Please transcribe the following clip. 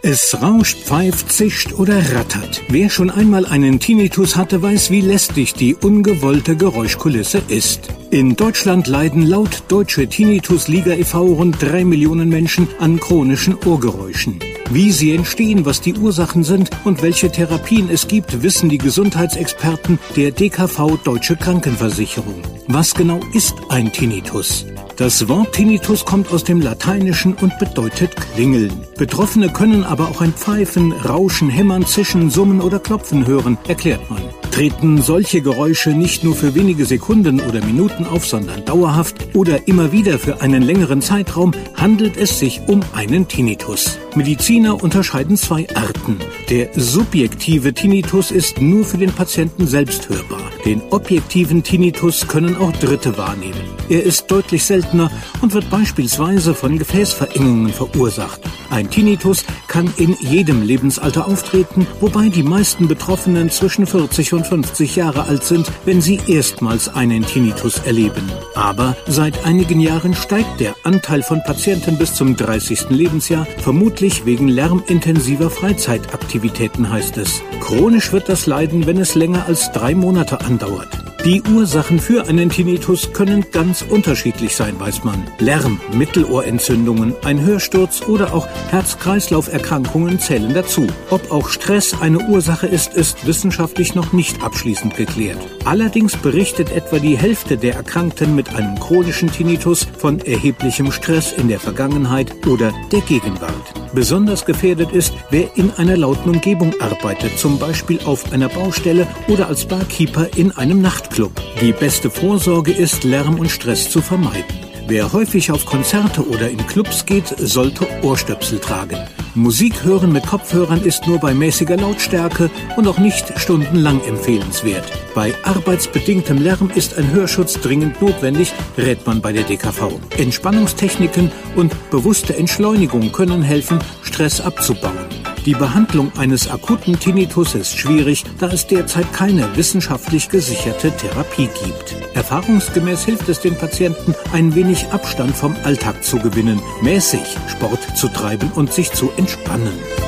Es rauscht, pfeift, zischt oder rattert. Wer schon einmal einen Tinnitus hatte, weiß, wie lästig die ungewollte Geräuschkulisse ist. In Deutschland leiden laut Deutsche Tinnitus-Liga e.V. rund 3 Millionen Menschen an chronischen Ohrgeräuschen. Wie sie entstehen, was die Ursachen sind und welche Therapien es gibt, wissen die Gesundheitsexperten der DKV Deutsche Krankenversicherung. Was genau ist ein Tinnitus? Das Wort Tinnitus kommt aus dem Lateinischen und bedeutet Klingeln. Betroffene können aber auch ein Pfeifen, Rauschen, Hämmern, Zischen, Summen oder Klopfen hören, erklärt man. Treten solche Geräusche nicht nur für wenige Sekunden oder Minuten auf, sondern dauerhaft oder immer wieder für einen längeren Zeitraum, handelt es sich um einen Tinnitus. Mediziner unterscheiden 2 Arten. Der subjektive Tinnitus ist nur für den Patienten selbst hörbar. Den objektiven Tinnitus können auch Dritte wahrnehmen. Er ist deutlich seltener und wird beispielsweise von Gefäßverengungen verursacht. Ein Tinnitus kann in jedem Lebensalter auftreten, wobei die meisten Betroffenen zwischen 40 und 50 Jahre alt sind, wenn sie erstmals einen Tinnitus erleben. Aber seit einigen Jahren steigt der Anteil von Patienten bis zum 30. Lebensjahr, vermutlich wegen lärmintensiver Freizeitaktivitäten, heißt es. Chronisch wird das Leiden, wenn es länger als 3 Monate andauert. Die Ursachen für einen Tinnitus können ganz unterschiedlich sein, weiß man. Lärm, Mittelohrentzündungen, ein Hörsturz oder auch Herz-Kreislauf-Erkrankungen zählen dazu. Ob auch Stress eine Ursache ist wissenschaftlich noch nicht abschließend geklärt. Allerdings berichtet etwa die Hälfte der Erkrankten mit einem chronischen Tinnitus von erheblichem Stress in der Vergangenheit oder der Gegenwart. Besonders gefährdet ist, wer in einer lauten Umgebung arbeitet, zum Beispiel auf einer Baustelle oder als Barkeeper in einem Nachtclub. Die beste Vorsorge ist, Lärm und Stress zu vermeiden. Wer häufig auf Konzerte oder in Clubs geht, sollte Ohrstöpsel tragen. Musik hören mit Kopfhörern ist nur bei mäßiger Lautstärke und auch nicht stundenlang empfehlenswert. Bei arbeitsbedingtem Lärm ist ein Hörschutz dringend notwendig, rät man bei der DKV. Entspannungstechniken und bewusste Entschleunigung können helfen, Stress abzubauen. Die Behandlung eines akuten Tinnitus ist schwierig, da es derzeit keine wissenschaftlich gesicherte Therapie gibt. Erfahrungsgemäß hilft es den Patienten, ein wenig Abstand vom Alltag zu gewinnen, mäßig Sport zu treiben und sich zu entspannen.